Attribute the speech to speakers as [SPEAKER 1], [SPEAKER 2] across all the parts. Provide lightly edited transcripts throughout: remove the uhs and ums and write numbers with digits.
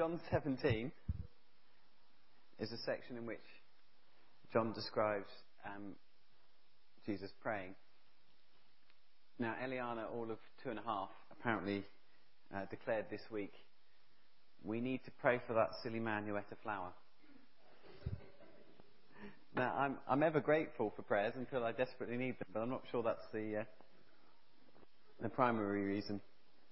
[SPEAKER 1] John 17 is a section in which John describes Jesus praying. Now, Eliana, all of 2.5, apparently declared this week, we need to pray for that silly man who ate a flower. Now, I'm ever grateful for prayers until I desperately need them, but I'm not sure that's the primary reason.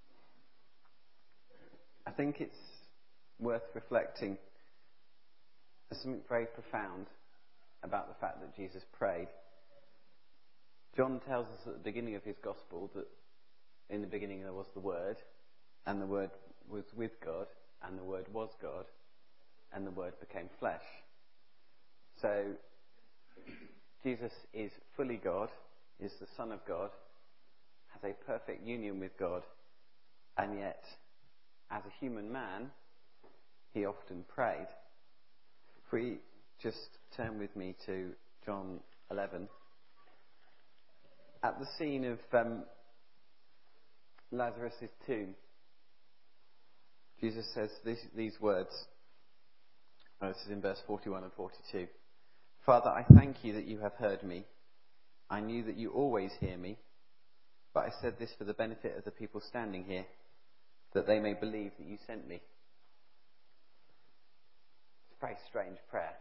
[SPEAKER 1] I think it's worth reflecting. There's something very profound about the fact that Jesus prayed. John tells us at the beginning of his gospel that in the beginning there was the Word, and the Word was with God, and the Word was God, and the Word became flesh. So, Jesus is fully God, is the Son of God, has a perfect union with God, and yet, as a human man, he often prayed. If we just turn with me to John 11. At the scene of Lazarus' tomb, Jesus says these words. This is in verse 41 and 42. Father, I thank you that you have heard me. I knew that you always hear me, but I said this for the benefit of the people standing here, that they may believe that you sent me. It's a very strange prayer.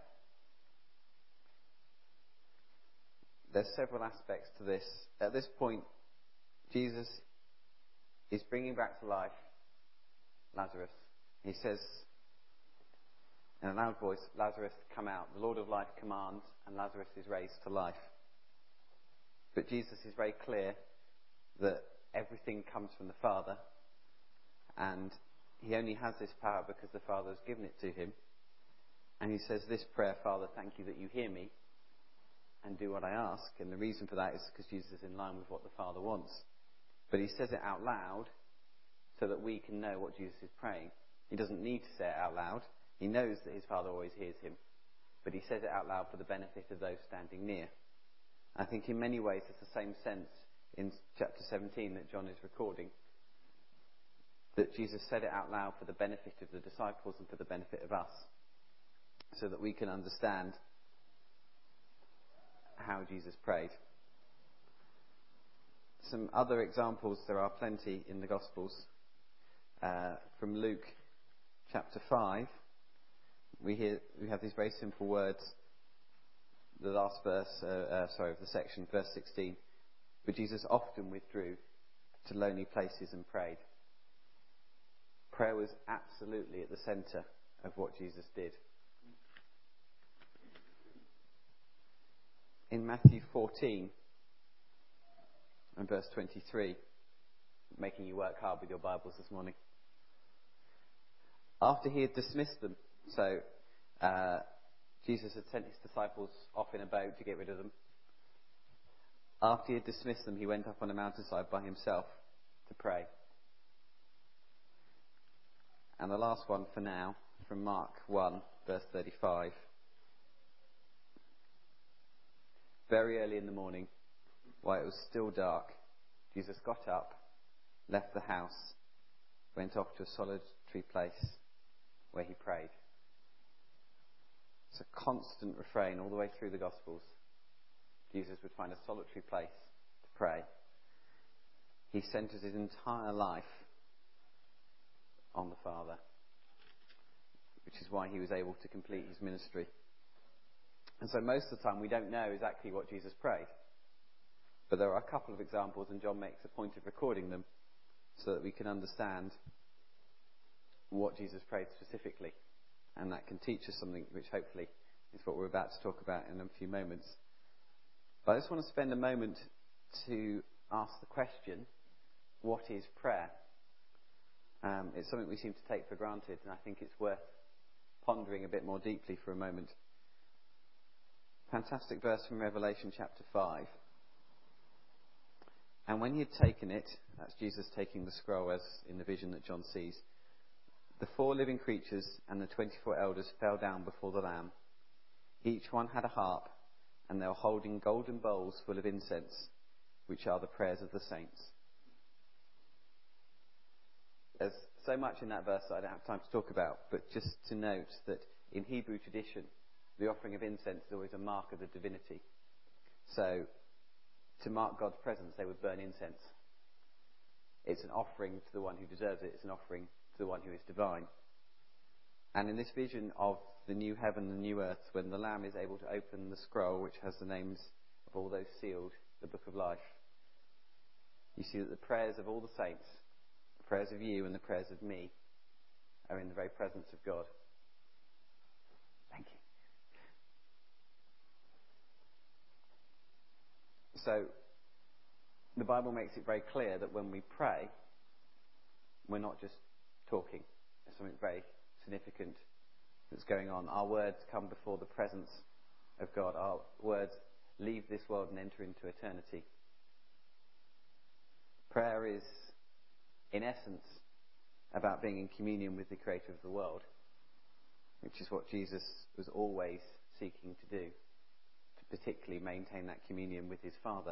[SPEAKER 1] There's several aspects to this. At this point, Jesus is bringing back to life Lazarus. He says in a loud voice, Lazarus, come out. The Lord of life commands, and Lazarus is raised to life. But Jesus is very clear that everything comes from the Father, and he only has this power because the Father has given it to him. And he says this prayer, Father, thank you that you hear me and do what I ask. And the reason for that is because Jesus is in line with what the Father wants. But he says it out loud so that we can know what Jesus is praying. He doesn't need to say it out loud. He knows that his Father always hears him. But he says it out loud for the benefit of those standing near. I think in many ways it's the same sense in chapter 17 that John is recording. That Jesus said it out loud for the benefit of the disciples and for the benefit of us. So that we can understand how Jesus prayed. Some other examples, there are plenty in the Gospels. From Luke chapter 5, we have these very simple words. The last verse, of the section, verse 16. But Jesus often withdrew to lonely places and prayed. Prayer was absolutely at the centre of what Jesus did. In Matthew 14 and verse 23, making you work hard with your Bibles this morning. After he had dismissed them, so Jesus had sent his disciples off in a boat to get rid of them. After he had dismissed them, he went up on a mountainside by himself to pray. And the last one for now, from Mark 1, verse 35. Very early in the morning, while it was still dark, Jesus got up, left the house, went off to a solitary place where he prayed. It's a constant refrain all the way through the Gospels. Jesus would find a solitary place to pray. He centres his entire life on the Father, which is why he was able to complete his ministry. And so most of the time we don't know exactly what Jesus prayed. But there are a couple of examples, and John makes a point of recording them so that we can understand what Jesus prayed specifically. And that can teach us something, which hopefully is what we're about to talk about in a few moments. But I just want to spend a moment to ask the question, what is prayer? It's something we seem to take for granted, and I think it's worth pondering a bit more deeply for a moment. Fantastic verse from Revelation chapter 5. And when he had taken it, that's Jesus taking the scroll as in the vision that John sees, the 4 living creatures and the 24 elders fell down before the Lamb. Each one had a harp, and they were holding golden bowls full of incense, which are the prayers of the saints. There's so much in that verse that I don't have time to talk about, but just to note that in Hebrew tradition, the offering of incense is always a mark of the divinity. So, to mark God's presence, they would burn incense. It's an offering to the one who deserves it. It's an offering to the one who is divine. And in this vision of the new heaven and the new earth, when the Lamb is able to open the scroll which has the names of all those sealed, the book of life, you see that the prayers of all the saints, the prayers of you and the prayers of me, are in the very presence of God. Thank you. So, the Bible makes it very clear that when we pray, we're not just talking. There's something very significant that's going on. Our words come before the presence of God. Our words leave this world and enter into eternity. Prayer is, in essence, about being in communion with the Creator of the world, which is what Jesus was always seeking to do, to particularly maintain that communion with his Father.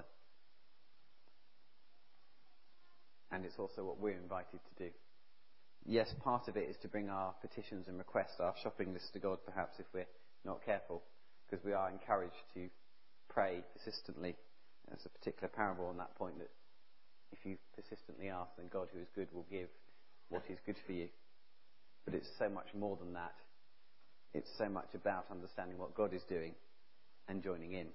[SPEAKER 1] And it's also what we're invited to do. Yes, part of it is to bring our petitions and requests, our shopping list to God, perhaps, if we're not careful, because we are encouraged to pray persistently. There's a particular parable on that point, that if you persistently ask, then God, who is good, will give what is good for you. But it's so much more than that. It's so much about understanding what God is doing and joining in.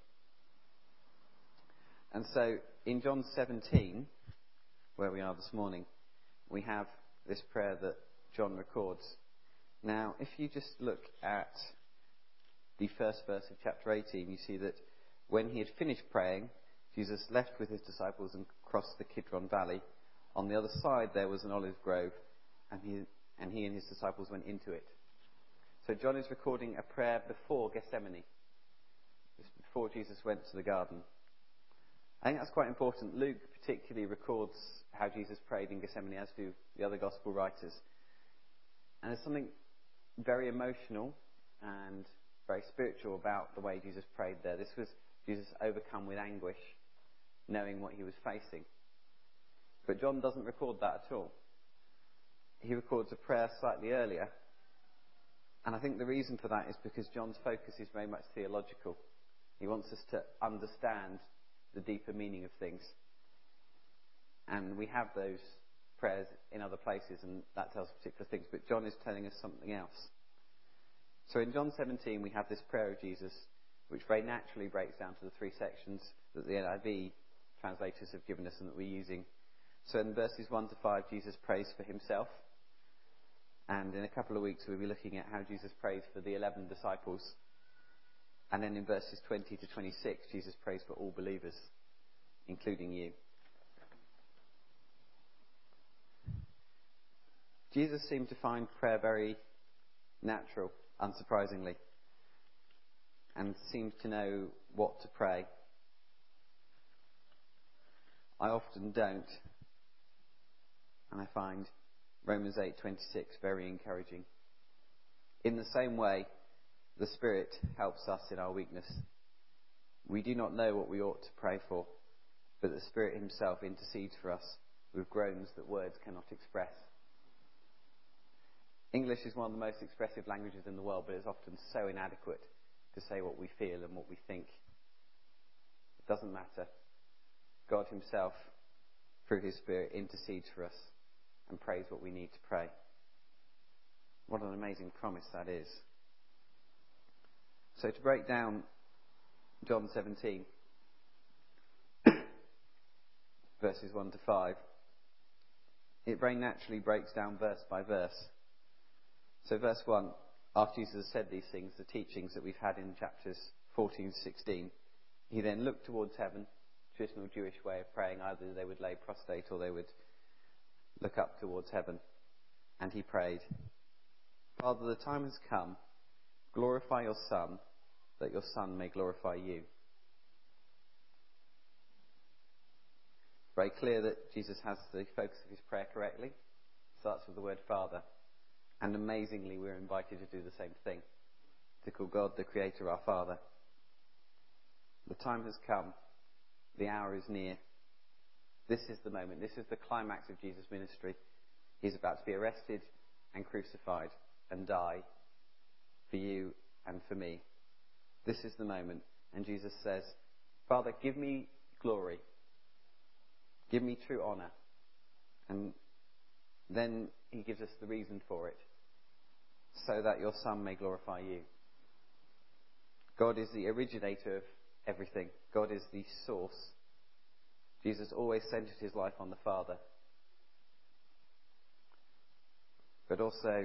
[SPEAKER 1] And so, in John 17, where we are this morning, we have this prayer that John records. Now, if you just look at the first verse of chapter 18, you see that when he had finished praying, Jesus left with his disciples and crossed the Kidron Valley. On the other side there was an olive grove, and he and his disciples went into it. So John is recording a prayer before Gethsemane, just before Jesus went to the garden. I think that's quite important. Luke particularly records how Jesus prayed in Gethsemane, as do the other gospel writers. And there's something very emotional and very spiritual about the way Jesus prayed there. This was Jesus overcome with anguish, knowing what he was facing. But John doesn't record that at all. He records a prayer slightly earlier. And I think the reason for that is because John's focus is very much theological. He wants us to understand the deeper meaning of things. And we have those prayers in other places, and that tells particular things. But John is telling us something else. So in John 17, we have this prayer of Jesus, which very naturally breaks down to the three sections that the NIV translators have given us and that we're using. So in verses 1 to 5, Jesus prays for himself. And in a couple of weeks, we'll be looking at how Jesus prays for the 11 disciples. And then in verses 20 to 26, Jesus prays for all believers, including you. Jesus seemed to find prayer very natural, unsurprisingly, and seemed to know what to pray. I often don't, and I find Romans 8:26 very encouraging. In the same way, the Spirit helps us in our weakness. We do not know what we ought to pray for, but the Spirit himself intercedes for us with groans that words cannot express. English is one of the most expressive languages in the world, but it's often so inadequate to say what we feel and what we think. It doesn't matter. God himself, through his Spirit, intercedes for us and prays what we need to pray. What an amazing promise that is. So to break down John 17, verses 1 to 5, it very naturally breaks down verse by verse. So verse 1, after Jesus said these things, the teachings that we've had in chapters 14 to 16, he then looked towards heaven, traditional Jewish way of praying. Either they would lay prostrate or they would look up towards heaven. And he prayed, Father, the time has come. Glorify your Son, that your Son may glorify you. Very clear that Jesus has the focus of his prayer correctly. Starts with the word Father. And amazingly, we're invited to do the same thing, to call God the Creator our Father. The time has come. The hour is near. This is the moment. This is the climax of Jesus' ministry. He's about to be arrested and crucified and die for you and for me. This is the moment. And Jesus says, Father, give me glory. Give me true honour. And then he gives us the reason for it, so that your Son may glorify you. God is the originator of everything. God is the source. Jesus always centered his life on the Father. But also,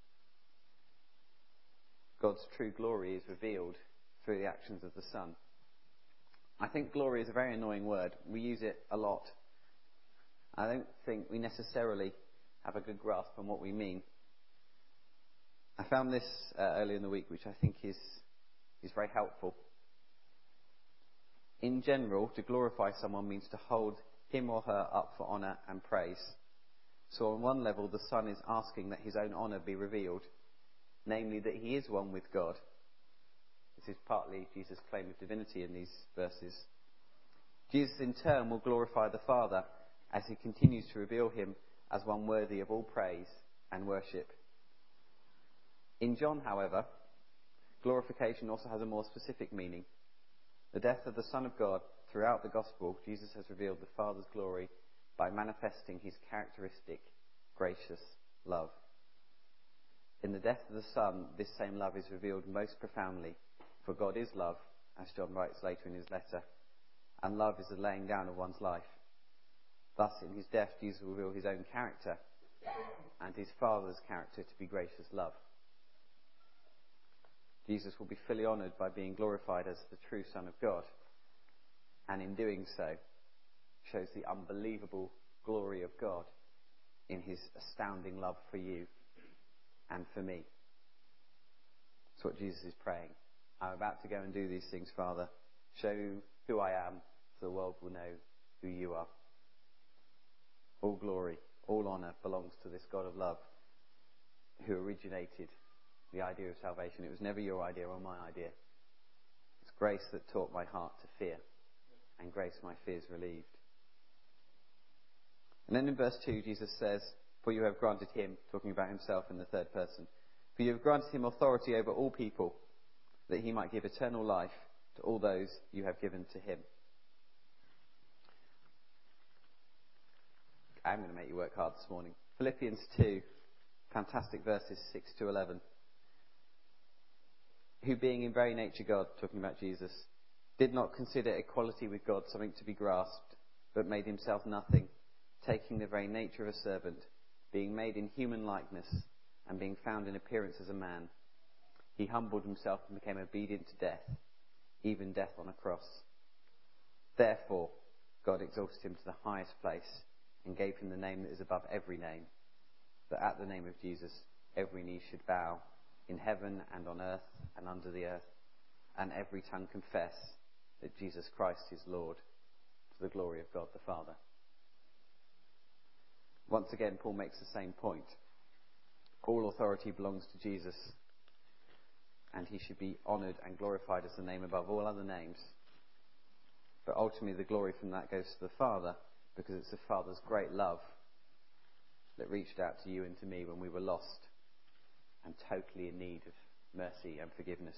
[SPEAKER 1] God's true glory is revealed through the actions of the Son. I think glory is a very annoying word. We use it a lot. I don't think we necessarily have a good grasp on what we mean. I found this earlier in the week, which I think is very helpful. In general, to glorify someone means to hold him or her up for honour and praise. So on one level, the Son is asking that his own honour be revealed, namely that he is one with God. This is partly Jesus' claim of divinity in these verses. Jesus in turn will glorify the Father as he continues to reveal him as one worthy of all praise and worship. In John, however, glorification also has a more specific meaning. The death of the Son of God throughout the Gospel, Jesus has revealed the Father's glory by manifesting his characteristic, gracious love. In the death of the Son, this same love is revealed most profoundly, for God is love, as John writes later in his letter, and love is the laying down of one's life. Thus, in his death, Jesus will reveal his own character and his Father's character to be gracious love. Jesus will be fully honoured by being glorified as the true Son of God, and in doing so, shows the unbelievable glory of God in his astounding love for you and for me. That's what Jesus is praying. I'm about to go and do these things, Father. Show who I am, so the world will know who you are. All glory, all honour belongs to this God of love who originated the idea of salvation. It was never your idea or my idea. It's grace that taught my heart to fear, and grace my fears relieved. And then in verse 2, Jesus says, for you have granted him, talking about himself in the third person, for you have granted him authority over all people, that he might give eternal life to all those you have given to him. I'm going to make you work hard this morning. Philippians 2, fantastic verses 6 to 11. Who being in very nature God, talking about Jesus, did not consider equality with God something to be grasped, but made himself nothing, taking the very nature of a servant, being made in human likeness, and being found in appearance as a man. He humbled himself and became obedient to death, even death on a cross. Therefore, God exalted him to the highest place and gave him the name that is above every name, that at the name of Jesus every knee should bow, in heaven and on earth and under the earth, and every tongue confess that Jesus Christ is Lord, to the glory of God the Father. Once again, Paul makes the same point. All authority belongs to Jesus, and he should be honoured and glorified as the name above all other names. But ultimately the glory from that goes to the Father, because it's the Father's great love that reached out to you and to me when we were lost and totally in need of mercy and forgiveness.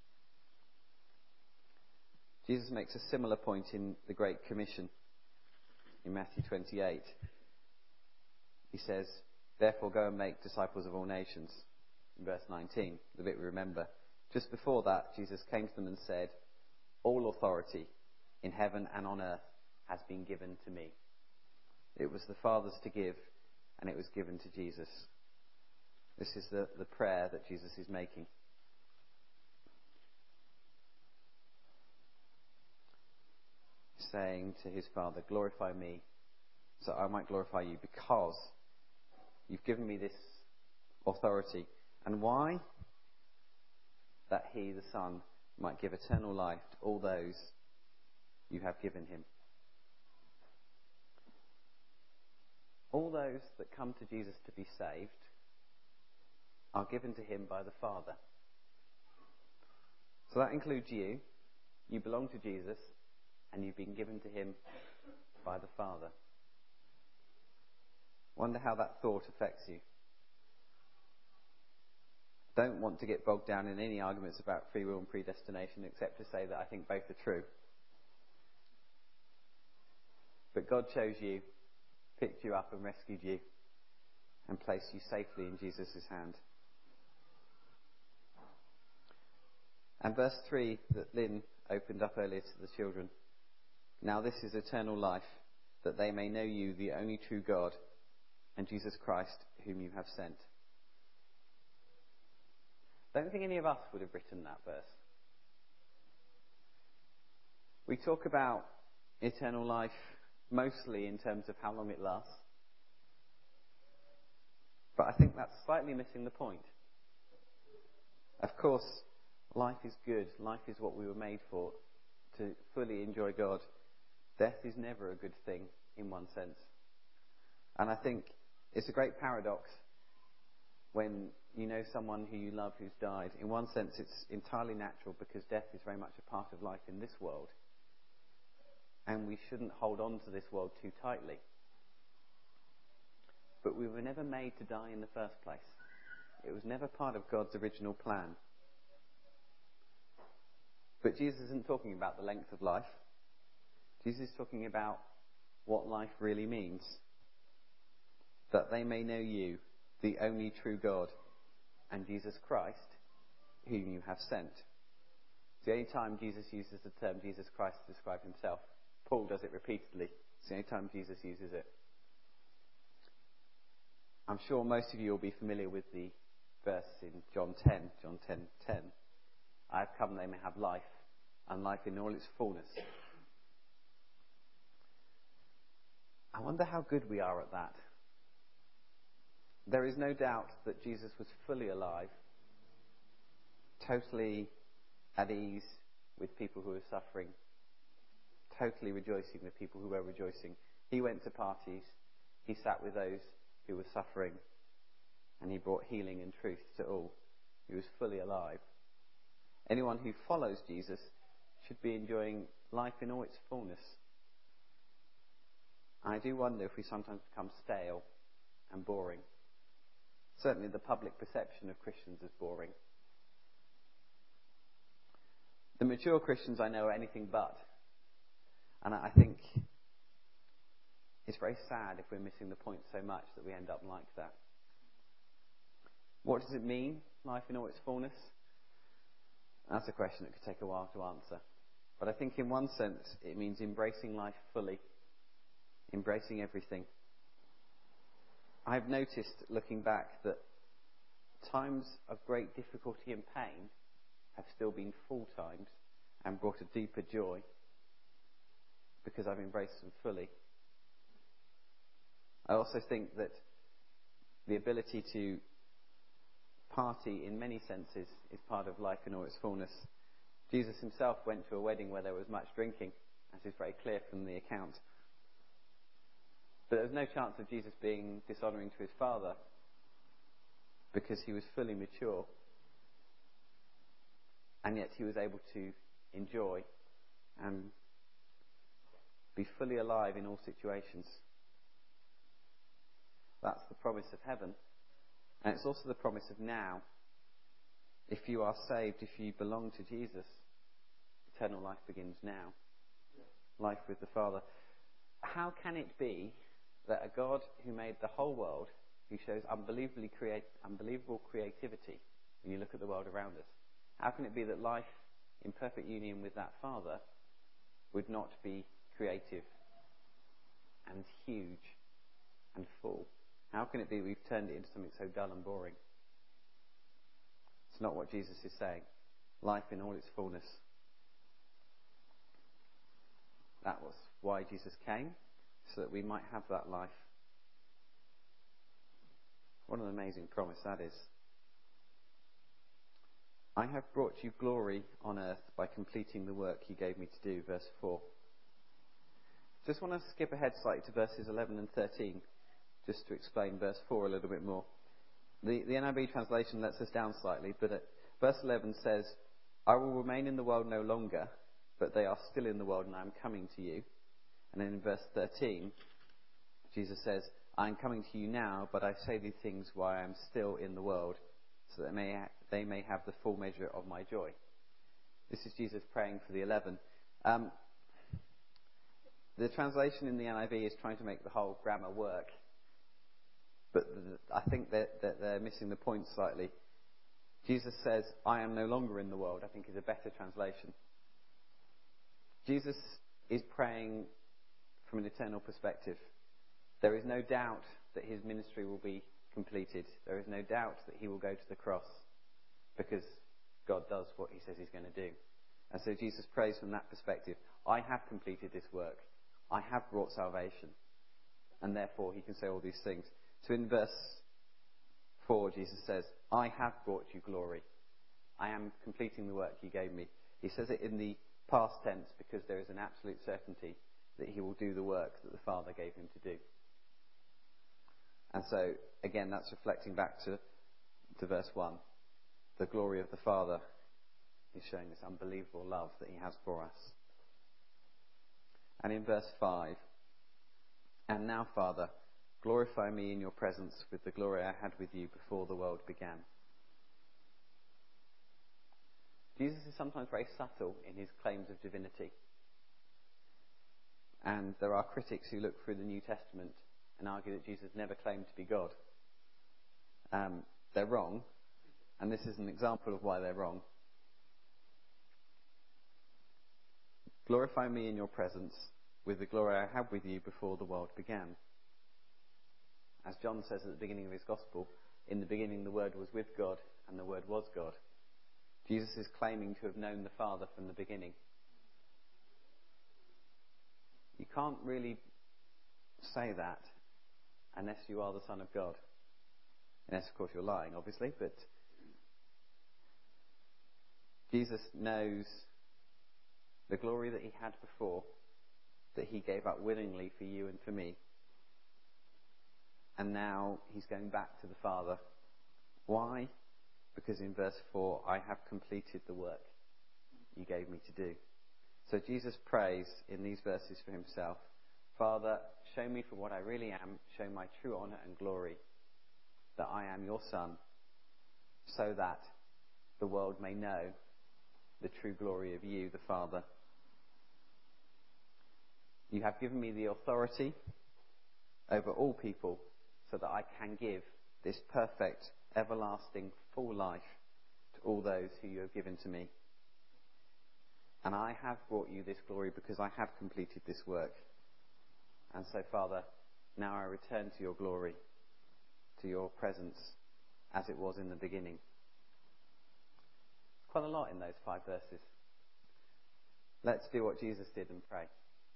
[SPEAKER 1] Jesus makes a similar point in the Great Commission in Matthew 28. He says, therefore go and make disciples of all nations. In verse 19, the bit we remember. Just before that, Jesus came to them and said, all authority in heaven and on earth has been given to me. It was the Father's to give, and it was given to Jesus. This is the prayer that Jesus is making. He's saying to his Father, glorify me, so I might glorify you, because you've given me this authority. And why? That he, the Son, might give eternal life to all those you have given him. All those that come to Jesus to be saved are given to him by the Father. So that includes you. You belong to Jesus, and you've been given to him by the Father. Wonder how that thought affects you. Don't want to get bogged down in any arguments about free will and predestination, except to say that I think both are true. But God chose you, picked you up and rescued you, and placed you safely in Jesus' hand. And verse 3 that Lynn opened up earlier to the children. Now this is eternal life, that they may know you, the only true God, and Jesus Christ, whom you have sent. I don't think any of us would have written that verse. We talk about eternal life mostly in terms of how long it lasts. But I think that's slightly missing the point. Of course, life is good. Life is what we were made for, to fully enjoy God. Death is never a good thing in one sense. And I think it's a great paradox when you know someone who you love who's died. In one sense, it's entirely natural because death is very much a part of life in this world. And we shouldn't hold on to this world too tightly. But we were never made to die in the first place. It was never part of God's original plan. But Jesus isn't talking about the length of life. Jesus is talking about what life really means. That they may know you, the only true God, and Jesus Christ, whom you have sent. It's the only time Jesus uses the term Jesus Christ to describe himself. Paul does it repeatedly. It's the only time Jesus uses it. I'm sure most of you will be familiar with the verse in John 10:10. I have come that they may have life, and life in all its fullness. I wonder how good we are at that. There is no doubt that Jesus was fully alive, totally at ease with people who were suffering, totally rejoicing with people who were rejoicing. He went to parties, he sat with those who were suffering, and he brought healing and truth to all. He was fully alive. Anyone who follows Jesus should be enjoying life in all its fullness. I do wonder if we sometimes become stale and boring. Certainly the public perception of Christians is boring. The mature Christians I know are anything but. And I think it's very sad if we're missing the point so much that we end up like that. What does it mean, life in all its fullness? That's a question that could take a while to answer. But I think in one sense it means embracing life fully, embracing everything. I've noticed, looking back, that times of great difficulty and pain have still been full times and brought a deeper joy because I've embraced them fully. I also think that the ability to party in many senses is part of life in all its fullness. Jesus himself went to a wedding where there was much drinking, as is very clear from the account. But there was no chance of Jesus being dishonouring to his Father because he was fully mature, and yet he was able to enjoy and be fully alive in all situations. That's the promise of heaven, and it's also the promise of now. If you are saved, if you belong to Jesus, eternal life begins now. Life with the Father. How can it be that a God who made the whole world, who shows unbelievable creativity when you look at the world around us, how can it be that life in perfect union with that Father would not be creative and huge and full? How can it be we've turned it into something so dull and boring? It's not what Jesus is saying. Life in all its fullness. That was why Jesus came, so that we might have that life. What an amazing promise that is. I have brought you glory on earth by completing the work you gave me to do, verse 4. Just want to skip ahead slightly to verses 11 and 13, just to explain verse 4 a little bit more. The NIV translation lets us down slightly, but verse 11 says, I will remain in the world no longer, but they are still in the world and I am coming to you. And then in verse 13, Jesus says, I am coming to you now, but I say these things while I am still in the world, so that they may have the full measure of my joy. This is Jesus praying for the 11. The translation in the NIV is trying to make the whole grammar work, but I think that they're missing the point slightly. Jesus says, I am no longer in the world, I think is a better translation. Jesus is praying from an eternal perspective. There is no doubt that his ministry will be completed. There is no doubt that he will go to the cross, because God does what he says he's going to do. And so Jesus prays from that perspective. I have completed this work. I have brought salvation. And therefore he can say all these things. So in verse 4, Jesus says, I have brought you glory. I am completing the work you gave me. He says it in the past tense because there is an absolute certainty that he will do the work that the Father gave him to do. And so, again, that's reflecting back to verse 1. The glory of the Father is showing this unbelievable love that he has for us. And in verse 5, and now, Father, glorify me in your presence with the glory I had with you before the world began. Jesus is sometimes very subtle in his claims of divinity. And there are critics who look through the New Testament and argue that Jesus never claimed to be God. They're wrong, and this is an example of why they're wrong. Glorify me in your presence with the glory I had with you before the world began. As John says at the beginning of his Gospel, in the beginning the Word was with God, and the Word was God. Jesus is claiming to have known the Father from the beginning. You can't really say that unless you are the Son of God. Unless, of course, you're lying, obviously, but Jesus knows the glory that he had before, that he gave up willingly for you and for me. And now he's going back to the Father. Why? Because in verse 4, I have completed the work you gave me to do. So Jesus prays in these verses for himself. Father, show me for what I really am, show my true honour and glory, that I am your Son, so that the world may know the true glory of you, the Father. You have given me the authority over all people, so that I can give this perfect, everlasting, full life to all those who you have given to me. And I have brought you this glory because I have completed this work. And so, Father, now I return to your glory, to your presence, as it was in the beginning. Quite a lot in those 5 verses. Let's do what Jesus did and pray.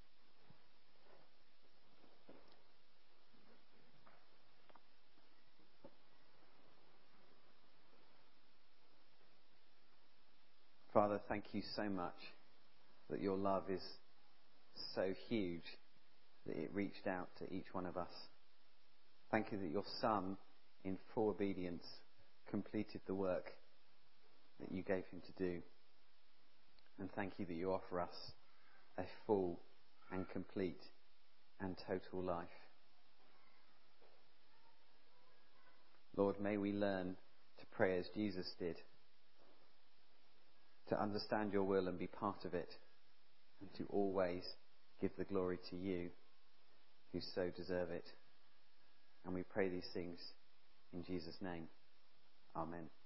[SPEAKER 1] Father, thank you so much that your love is so huge that it reached out to each one of us. Thank you that your Son, in full obedience, completed the work that you gave him to do. And thank you that you offer us a full and complete and total life. Lord, may we learn to pray as Jesus did, to understand your will and be part of it, and to always give the glory to you who so deserve it. And we pray these things in Jesus' name. Amen.